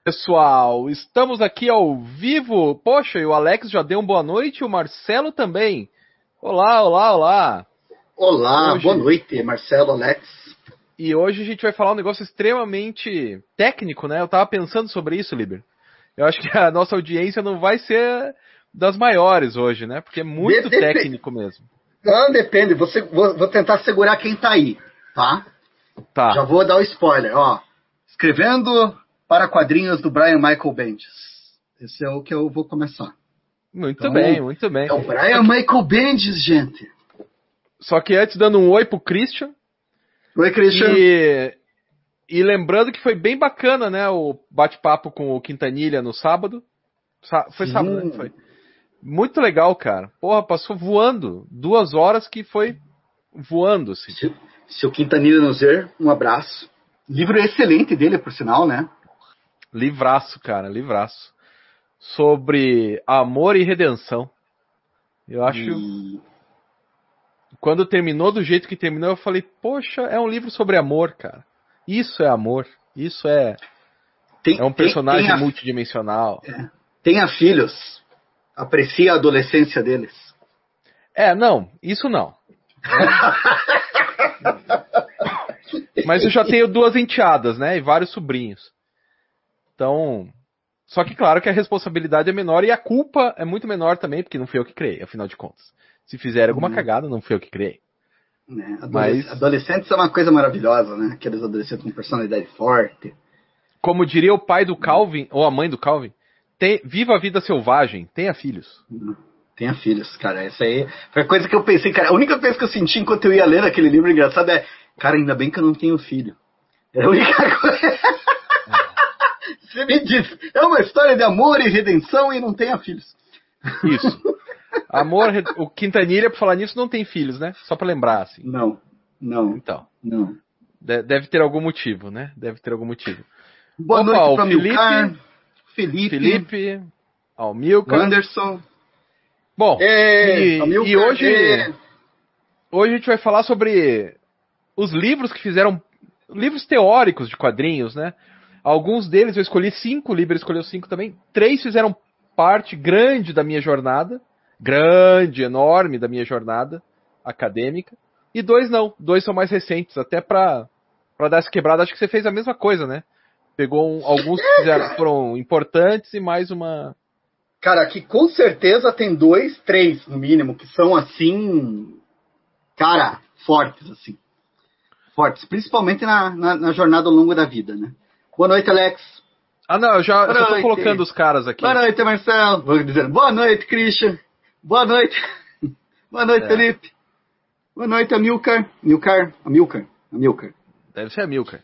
Pessoal, estamos aqui ao vivo. Poxa, e o Alex já deu uma boa noite, e o Marcelo também. Olá, olá, olá. Olá, boa noite, Marcelo, Alex. E hoje a gente vai falar um negócio extremamente técnico, né? Eu tava pensando sobre isso, Liber. Eu acho que a nossa audiência não vai ser das maiores hoje, né? Porque é muito técnico mesmo. Não, depende. Vou tentar segurar quem tá aí, tá? Tá. Já vou dar o spoiler, ó. Escrevendo para quadrinhos do Brian Michael Bendis. Esse é o que eu vou começar. Muito bem, muito bem. É o Brian Michael Bendis, gente. Só que antes, dando um oi pro Christian. Oi, Christian. E lembrando que foi bem bacana, né? O bate-papo com o Quintanilha no sábado. Foi sábado, né? Foi. Muito legal, cara. Porra, passou voando. 2 horas que foi voando, assim. Se o Quintanilha nos ver, um abraço. Livro excelente dele, por sinal, né? Livraço, cara, livraço. Sobre amor e redenção. Eu acho... Quando terminou do jeito que terminou, eu falei, poxa, é um livro sobre amor, cara. Isso é amor. Isso é... é um personagem multidimensional. Tenha filhos. Aprecie a adolescência deles. Não, isso não. Mas eu já tenho 2 enteadas, né? E vários sobrinhos. Então... Só que claro que a responsabilidade é menor e a culpa é muito menor também, porque não fui eu que criei, afinal de contas. Se fizer alguma cagada, não fui eu que criei. Mas... Adolescentes é uma coisa maravilhosa, né? Aqueles adolescentes com personalidade forte. Como diria o pai do Calvin, ou a mãe do Calvin, viva a vida selvagem, tenha filhos. Tenha filhos, cara. Essa aí foi a coisa que eu pensei, cara. A única coisa que eu senti enquanto eu ia ler aquele livro engraçado é, cara, ainda bem que eu não tenho filho. É a única coisa. Você me diz, é uma história de amor e redenção e não tenha filhos. Isso. Amor, o Quintanilha, por falar nisso, não tem filhos, né? Só pra lembrar, assim. Não. Então. Não. Deve ter algum motivo, né? Deve ter algum motivo. Boa noite pra Milcar, Felipe, ao Milcar, Anderson. Bom, e hoje a gente vai falar sobre os livros que fizeram... Livros teóricos de quadrinhos, né? Alguns deles eu escolhi 5, o Liber escolheu 5 também. 3 fizeram parte grande da minha jornada. Grande, enorme da minha jornada acadêmica. E 2 não. 2 são mais recentes. Até pra dar essa quebrada, acho que você fez a mesma coisa, né? Pegou alguns que foram importantes e mais uma... Cara, aqui com certeza tem 2, 3 no mínimo, que são assim... Cara, fortes, assim. Fortes. Principalmente na jornada ao longo da vida, né? Boa noite, Alex. Não, eu já tô colocando os caras aqui. Boa noite, Marcelo. Vou dizendo, boa noite, Christian. Boa noite. Boa noite, Felipe. Boa noite, Amilcar. Amilcar. Deve ser Amilcar.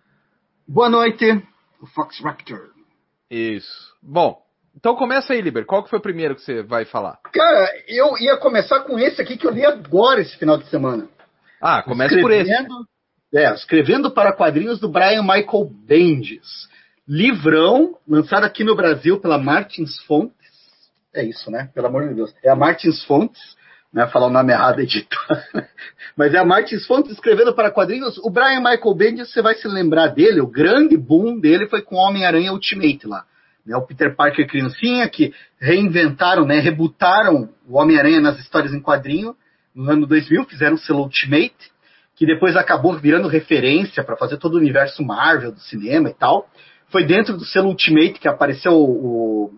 Boa noite, o Fox Raptor. Isso. Bom, então começa aí, Liber. Qual que foi o primeiro que você vai falar? Cara, eu ia começar com esse aqui que eu li agora esse final de semana. Começa por esse. Escrevendo para quadrinhos do Brian Michael Bendis. Livrão, lançado aqui no Brasil pela Martins Fontes. É isso, né? Pelo amor de Deus. É a Martins Fontes. Não é falar o nome errado, editor. Mas é a Martins Fontes escrevendo para quadrinhos. O Brian Michael Bendis, você vai se lembrar dele, o grande boom dele foi com Homem-Aranha Ultimate lá. O Peter Parker criancinha, que reinventaram, né? Rebootaram o Homem-Aranha nas histórias em quadrinho no ano 2000, fizeram o selo Ultimate, que depois acabou virando referência para fazer todo o universo Marvel do cinema e tal. Foi dentro do selo Ultimate que apareceu o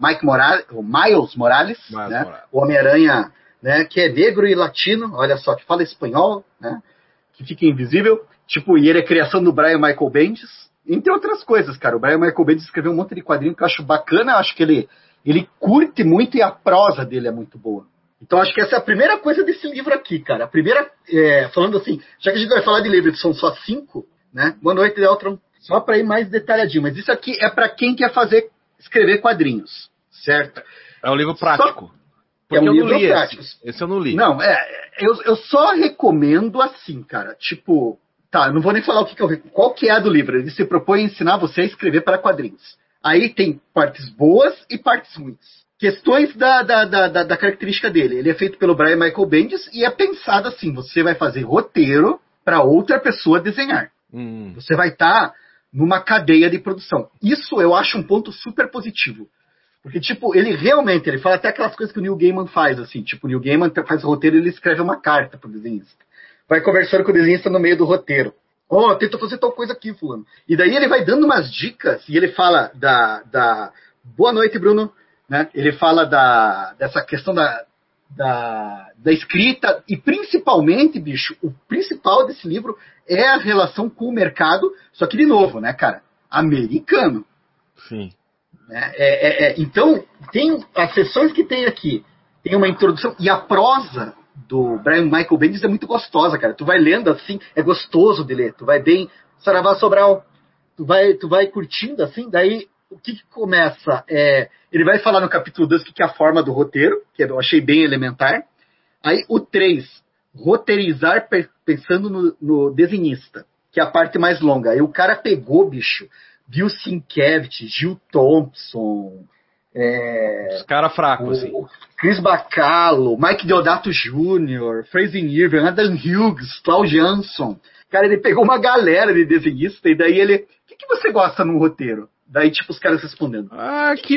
Miles Morales, né? O Homem-Aranha, né? Que é negro e latino, olha só, que fala espanhol, né? Que fica invisível. E ele é criação do Brian Michael Bendis, entre outras coisas, cara. O Brian Michael Bendis escreveu um monte de quadrinho que eu acho bacana, eu acho que ele curte muito e a prosa dele é muito boa. Então, acho que essa é a primeira coisa desse livro aqui, cara. A primeira, falando assim, já que a gente vai falar de livro que são só 5, né? Boa noite, Deltron. Só para ir mais detalhadinho. Mas isso aqui é para quem quer escrever quadrinhos, certo? É um livro prático. É um livro prático. Esse eu não li. Não, eu só recomendo assim, cara. Não vou nem falar qual que é a do livro. Ele se propõe a ensinar você a escrever para quadrinhos. Aí tem partes boas e partes ruins. Questões da característica dele. Ele é feito pelo Brian Michael Bendis e é pensado assim, você vai fazer roteiro para outra pessoa desenhar. Você vai estar numa cadeia de produção. Isso eu acho um ponto super positivo. Porque, tipo, ele fala até aquelas coisas que o Neil Gaiman faz, assim. Tipo, o Neil Gaiman faz o roteiro e ele escreve uma carta pro desenhista. Vai conversando com o desenhista no meio do roteiro. Tenta fazer tal coisa aqui, fulano. E daí ele vai dando umas dicas e ele fala Boa noite, Bruno. Né? Ele fala dessa questão da escrita e principalmente, bicho, o principal desse livro é a relação com o mercado, só que de novo, né, cara, americano. Sim. Então, tem as sessões que tem aqui, tem uma introdução, e a prosa do Brian Michael Bendis é muito gostosa, cara. Tu vai lendo assim, é gostoso de ler, tu vai bem, Saravá Sobral, tu vai curtindo assim, daí o que começa? Ele vai falar no capítulo 2 o que é a forma do roteiro, que eu achei bem elementar. Aí o 3, roteirizar pensando no desenhista, que é a parte mais longa. Aí o cara pegou, bicho, Bill Sienkiewicz, Gil Thompson, os caras fracos, assim. Chris Bacalo, Mike Deodato Jr., Fraser Irving, Adam Hughes, Claude Jansson. Cara, ele pegou uma galera de desenhista e daí ele... O que você gosta num roteiro? Daí, tipo, os caras respondendo. Que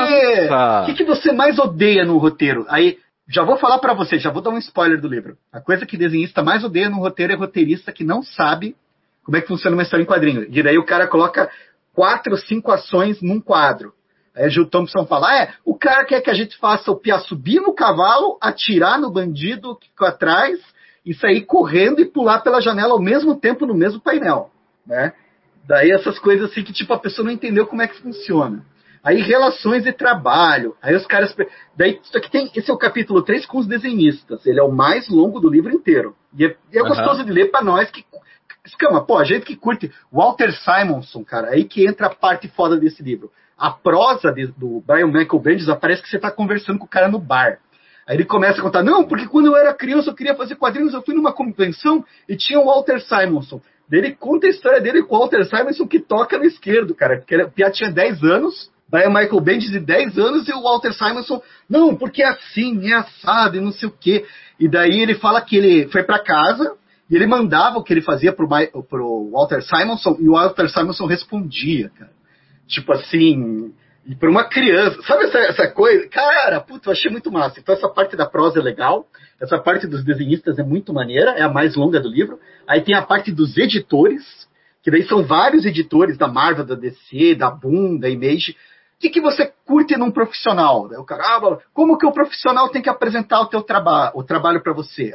massa! O que você mais odeia no roteiro? Aí, já vou falar pra você, já vou dar um spoiler do livro. A coisa que desenhista mais odeia no roteiro é roteirista que não sabe como é que funciona uma história em quadrinho. E daí o cara coloca 4 ou 5 ações num quadro. Aí o Gil Thompson fala, o cara quer que a gente faça o Pia subir no cavalo, atirar no bandido que ficou atrás, e sair correndo e pular pela janela ao mesmo tempo no mesmo painel, né? Daí essas coisas assim que tipo a pessoa não entendeu como é que funciona. Aí relações de trabalho, aí os caras... Daí isso aqui tem, esse é o capítulo 3 com os desenhistas, ele é o mais longo do livro inteiro. E é gostoso de ler para nós que... Escama, a gente que curte Walter Simonson, cara, aí que entra a parte foda desse livro. A prosa do Brian Michael Bendis parece que você tá conversando com o cara no bar. Aí ele começa a contar, não, porque quando eu era criança eu queria fazer quadrinhos, eu fui numa convenção e tinha o Walter Simonson. Daí ele conta a história dele com o Walter Simonson que toca no esquerdo, cara, porque o Pia tinha 10 anos, Brian Michael Bendis de 10 anos e o Walter Simonson, não, porque é assim, é assado e não sei o quê. E daí ele fala que ele foi pra casa e ele mandava o que ele fazia pro Walter Simonson e o Walter Simonson respondia, cara. Tipo assim, e para uma criança, sabe essa coisa? Cara, puta, eu achei muito massa. Então essa parte da prosa é legal, essa parte dos desenhistas é muito maneira, é a mais longa do livro. Aí tem a parte dos editores, que daí são vários editores da Marvel, da DC, da Boom, da Image. O que você curte num profissional? O cara, como que o profissional tem que apresentar o trabalho para você?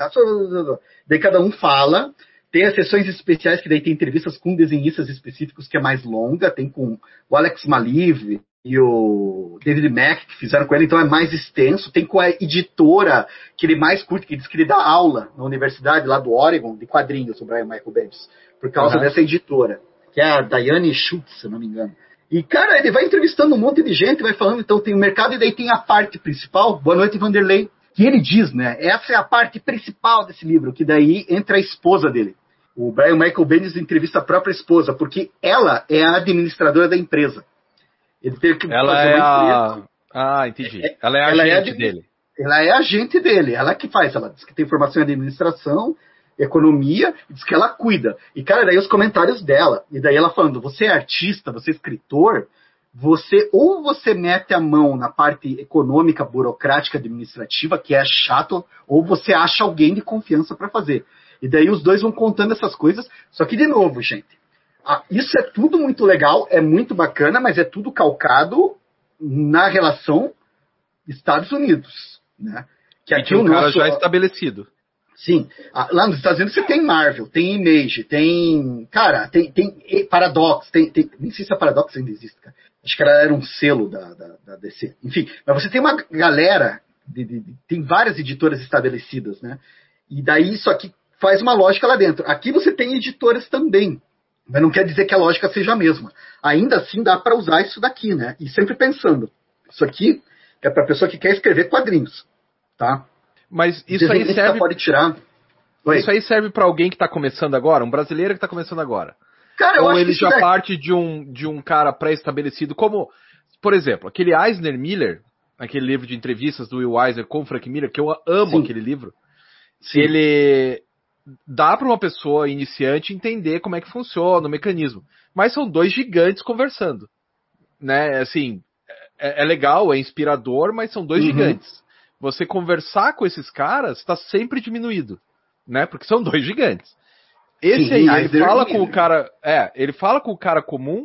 Daí cada um fala. Tem as sessões especiais, que daí tem entrevistas com desenhistas específicos, que é mais longa. Tem com o Alex Maliv e o David Mack, que fizeram com ele, então é mais extenso. Tem com a editora, que ele mais curte, que diz que ele dá aula na universidade lá do Oregon, de quadrinhos, o Brian Michael Bendis, por causa dessa editora, que é a Diane Schultz, se eu não me engano. E, cara, ele vai entrevistando um monte de gente, vai falando, então tem o mercado, e daí tem a parte principal. Boa noite, Vanderlei. Que ele diz, né? Essa é a parte principal desse livro, que daí entra a esposa dele. O Brian Michael Bendis entrevista a própria esposa, porque ela é a administradora da empresa. Ele teve que ela fazer é uma empresa. Entendi. Ela é agente dele. Ela é agente dele, ela que faz. Ela diz que tem formação em administração, economia, e diz que ela cuida. E, cara, daí os comentários dela. E daí ela falando, você é artista, você é escritor, ou você mete a mão na parte econômica, burocrática, administrativa, que é chato, ou você acha alguém de confiança para fazer. E daí os dois vão contando essas coisas. Só que, de novo, gente, isso é tudo muito legal, é muito bacana, mas é tudo calcado na relação Estados Unidos, né? Que aqui o cara já estabelecido. Sim. Lá nos Estados Unidos você tem Marvel, tem Image, tem... Cara, tem Paradox, nem sei se a Paradox ainda existe, cara. Acho que ela era um selo da DC. Enfim, mas você tem uma galera, tem várias editoras estabelecidas, né? E daí isso aqui faz uma lógica lá dentro. Aqui você tem editoras também, mas não quer dizer que a lógica seja a mesma. Ainda assim dá para usar isso daqui, né? E sempre pensando, isso aqui é para a pessoa que quer escrever quadrinhos, tá? Mas isso aí serve... Pode tirar. Isso aí serve para alguém que está começando agora, um brasileiro que está começando agora. Cara, eu ou acho ele que já parte de um cara pré-estabelecido, como, por exemplo, aquele Eisner Miller, aquele livro de entrevistas do Will Eisner com o Frank Miller, que eu amo. Sim. Aquele livro. Sim. Ele dá para uma pessoa iniciante entender como é que funciona o mecanismo. mas são dois gigantes conversando, né? Assim, é legal, é inspirador, mas são dois gigantes. Você conversar com esses caras está sempre diminuído, né? Porque são dois gigantes. Esse Sim, aí, ele fala com o cara, ele fala com o cara comum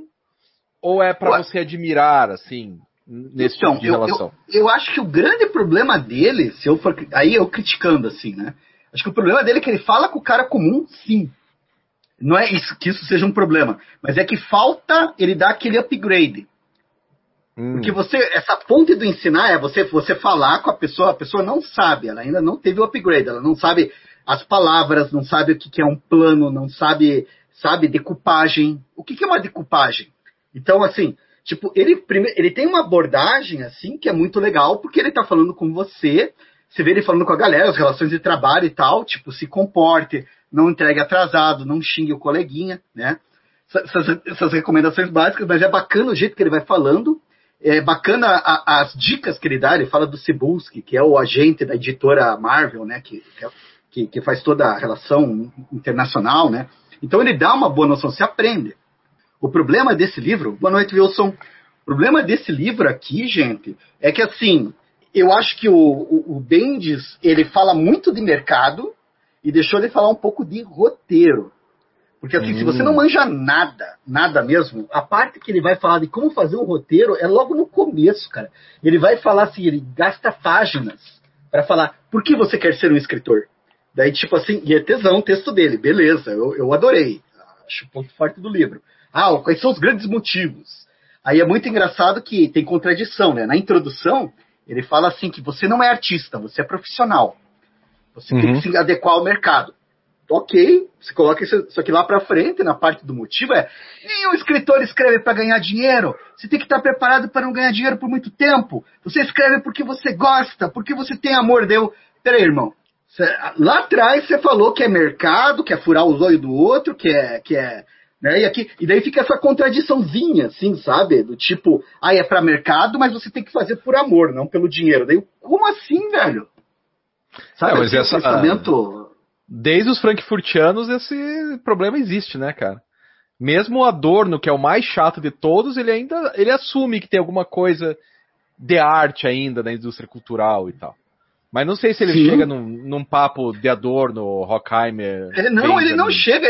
ou é para você admirar, assim, nesse tipo de relação? Eu acho que o grande problema dele, se eu for, aí eu criticando assim, né? Acho que o problema dele é que ele fala com o cara comum, sim. Não é isso, que isso seja um problema, mas é que falta ele dar aquele upgrade. Porque essa ponte do ensinar é você falar com a pessoa não sabe, ela ainda não teve o upgrade, ela não sabe as palavras, não sabe o que é um plano, não sabe decupagem. O que é uma decupagem? Então, assim, tipo, ele tem uma abordagem, assim, que é muito legal, porque ele tá falando com você vê ele falando com a galera, as relações de trabalho e tal, tipo, se comporte, não entregue atrasado, não xingue o coleguinha, né? Essas recomendações básicas, mas é bacana o jeito que ele vai falando, é bacana as dicas que ele dá, ele fala do Cebulski, que é o agente da editora Marvel, né, que faz toda a relação internacional, né? Então ele dá uma boa noção, você aprende. O problema desse livro, boa noite, Wilson, o problema desse livro aqui, gente, é que assim, eu acho que o Bendis, ele fala muito de mercado e deixou de falar um pouco de roteiro. Porque assim, se você não manja nada mesmo, a parte que ele vai falar de como fazer um roteiro é logo no começo, cara. Ele vai falar assim, ele gasta páginas para falar por que você quer ser um escritor. Daí, tipo assim, e é tesão o texto dele, beleza, eu adorei. Acho o ponto forte do livro. Quais são os grandes motivos? Aí é muito engraçado que tem contradição, né? Na introdução, ele fala assim que você não é artista, você é profissional. Você tem que se adequar ao mercado. Ok, você coloca isso aqui lá pra frente, na parte do motivo e o escritor escreve para ganhar dinheiro, você tem que estar preparado para não ganhar dinheiro por muito tempo, você escreve porque você gosta, porque você tem amor. Peraí, irmão, lá atrás você falou que é mercado, que é furar os olhos do outro, que é né, e daí fica essa contradiçãozinha, assim, sabe, do tipo, é para mercado, mas você tem que fazer por amor, não pelo dinheiro. Daí, como assim, velho? Sabe, mas esse pensamento... Desde os frankfurtianos esse problema existe, né, cara? Mesmo o Adorno, que é o mais chato de todos, ele assume que tem alguma coisa de arte ainda na indústria cultural e tal. Mas não sei se ele chega num papo de Adorno, Horkheimer... Ele não chega.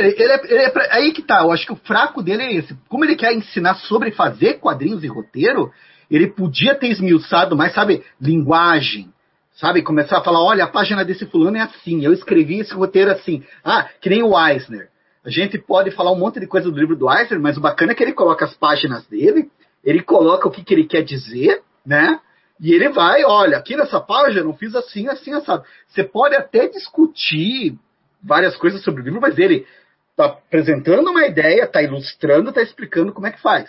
Aí que tá, eu acho que o fraco dele é esse. Como ele quer ensinar sobre fazer quadrinhos e roteiro, ele podia ter esmiuçado mais, sabe, linguagem. Sabe, começar a falar, olha, a página desse fulano é assim, eu escrevi esse roteiro assim. Que nem o Eisner. A gente pode falar um monte de coisa do livro do Eisner, mas o bacana é que ele coloca as páginas dele, ele coloca o que ele quer dizer, né? E ele vai, olha, aqui nessa página eu fiz assim, assim, assado. Você pode até discutir várias coisas sobre o livro, mas ele tá apresentando uma ideia, tá ilustrando, tá explicando como é que faz.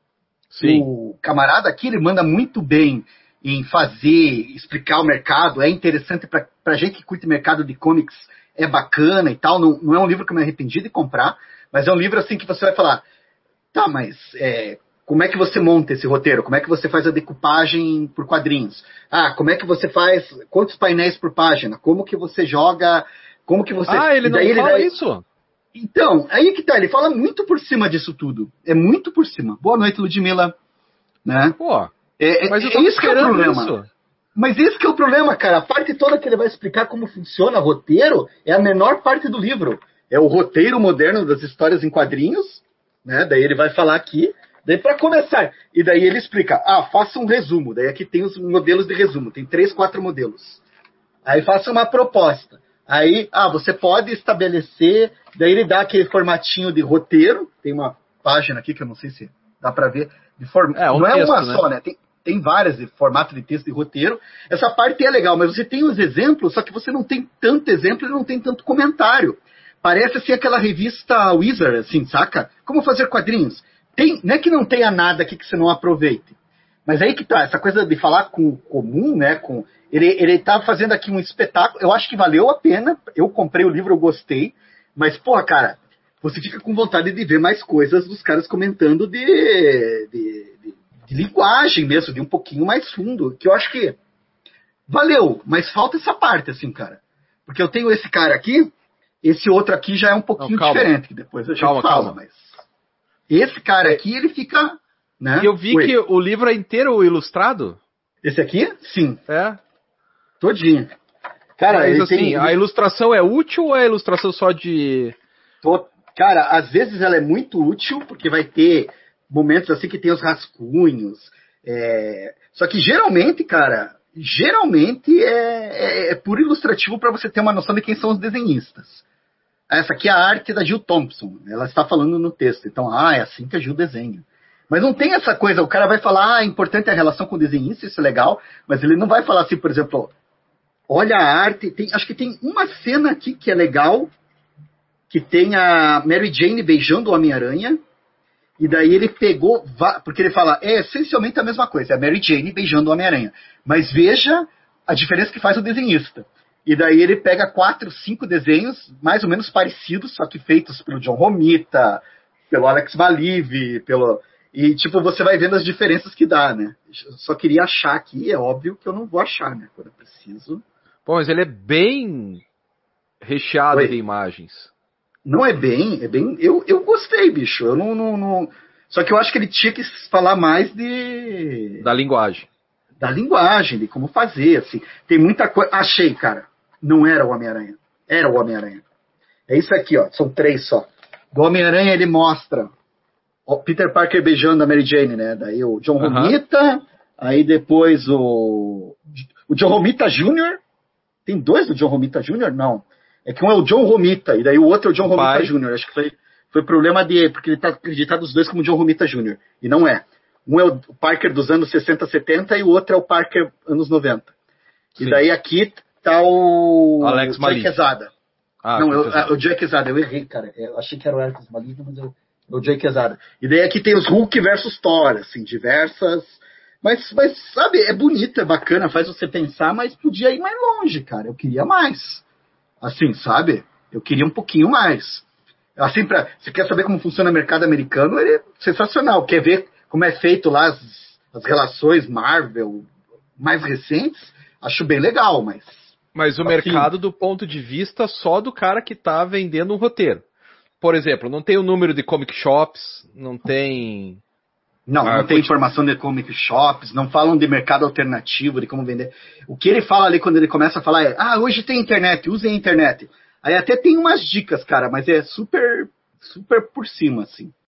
Sim. O camarada aqui, ele manda muito bem em explicar o mercado, é interessante pra gente que curte mercado de comics, é bacana e tal, não é um livro que eu me arrependi de comprar, mas é um livro assim que você vai falar, tá, mas como é que você monta esse roteiro? Como é que você faz a decupagem por quadrinhos? Como é que você faz, quantos painéis por página? Como que você joga, como que você... ele não fala isso? Então, aí que tá, ele fala muito por cima disso tudo, é muito por cima. Boa noite, Ludmilla, né? Pô... Mas isso que é o problema. Isso. Mas esse que é o problema, cara. A parte toda que ele vai explicar como funciona o roteiro é a menor parte do livro. É o roteiro moderno das histórias em quadrinhos, né? Daí ele vai falar aqui. Daí para começar. E daí ele explica. Faça um resumo. Daí aqui tem os modelos de resumo. Tem 3, 4 modelos. Aí faça uma proposta. Aí, você pode estabelecer. Daí ele dá aquele formatinho de roteiro. Tem uma página aqui que eu não sei se dá para ver. Não é uma só, né? Tem várias de formato de texto e roteiro. Essa parte é legal, mas você tem os exemplos, só que você não tem tanto exemplo e não tem tanto comentário. Parece assim aquela revista Wizard, assim, saca? Como fazer quadrinhos. Não é que não tenha nada aqui que você não aproveite. Mas aí que tá, essa coisa de falar com o comum, né? Ele tá fazendo aqui um espetáculo, eu acho que valeu a pena. Eu comprei o livro, eu gostei. Mas, porra, cara, você fica com vontade de ver mais coisas dos caras comentando de linguagem mesmo, de um pouquinho mais fundo, que eu acho que valeu, mas falta essa parte, assim, cara. Porque eu tenho esse cara aqui, esse outro aqui já é um pouquinho diferente, que depois a gente fala, mas... Esse cara aqui, ele fica... Né? E eu vi que o livro é inteiro ilustrado. Esse aqui? Sim. É. Todinho. Cara, mas assim, a ilustração é útil ou é a ilustração só de... Cara, às vezes ela é muito útil, porque vai ter momentos assim que tem os rascunhos. Só que geralmente, cara, é puro ilustrativo para você ter uma noção de quem são os desenhistas. Essa aqui é a arte da Jill Thompson. Ela está falando no texto. Então, é assim que a Jill desenha. Mas não tem essa coisa, o cara vai falar, importante é a relação com o desenhista, isso é legal, mas ele não vai falar assim, por exemplo, olha a arte, acho que tem uma cena aqui que é legal, que tem a Mary Jane beijando o Homem-Aranha, e daí ele pegou, porque ele fala, é essencialmente a mesma coisa, é a Mary Jane beijando o Homem-Aranha, mas veja a diferença que faz o desenhista. E daí ele pega 4, 5 desenhos, mais ou menos parecidos, só que feitos pelo John Romita, pelo Alex Maliv, E, tipo, você vai vendo as diferenças que dá, né? Eu só queria achar aqui, é óbvio que eu não vou achar, né? Quando eu preciso. Bom, mas ele é bem recheado de imagens. Não é bem... Eu gostei, bicho. Eu não... Só que eu acho que ele tinha que falar mais da linguagem. Da linguagem, de como fazer, assim. Tem muita coisa... Achei, cara. Não era o Homem-Aranha. Era o Homem-Aranha. É isso aqui, ó. São 3 só. Do Homem-Aranha ele mostra... O Peter Parker beijando a Mary Jane, né? Daí o John Romita, aí depois o John Romita Jr. Tem 2 do John Romita Jr.? Não. É que um é o John Romita, e daí o outro é o John Romita Jr. Acho que foi problema dele, porque ele está acreditado os dois como John Romita Jr. E não é. Um é o Parker dos anos 60, 70, e o outro é o Parker anos 90. Sim. E daí aqui tá o Alex Joey Quesada. Não, o Joey Quesada, eu errei, cara. Eu achei que era o Alex Maliv, mas o Joey Quesada. E daí aqui tem os Hulk versus Thor, assim, diversas... Mas, sabe, é bonito, é bacana, faz você pensar, mas podia ir mais longe, cara. Eu queria mais. Assim, sabe? Eu queria um pouquinho mais. Assim, você quer saber como funciona o mercado americano? Ele é sensacional. Quer ver como é feito lá as relações Marvel mais recentes? Acho bem legal, mas... Mas o mercado do ponto de vista só do cara que tá vendendo um roteiro. Por exemplo, não tem o número de comic shops, não tem... Não tem informação de comic shops, não falam de mercado alternativo, de como vender. O que ele fala ali quando ele começa a falar é, hoje tem internet, usem a internet. Aí até tem umas dicas, cara, mas é super, super por cima, assim.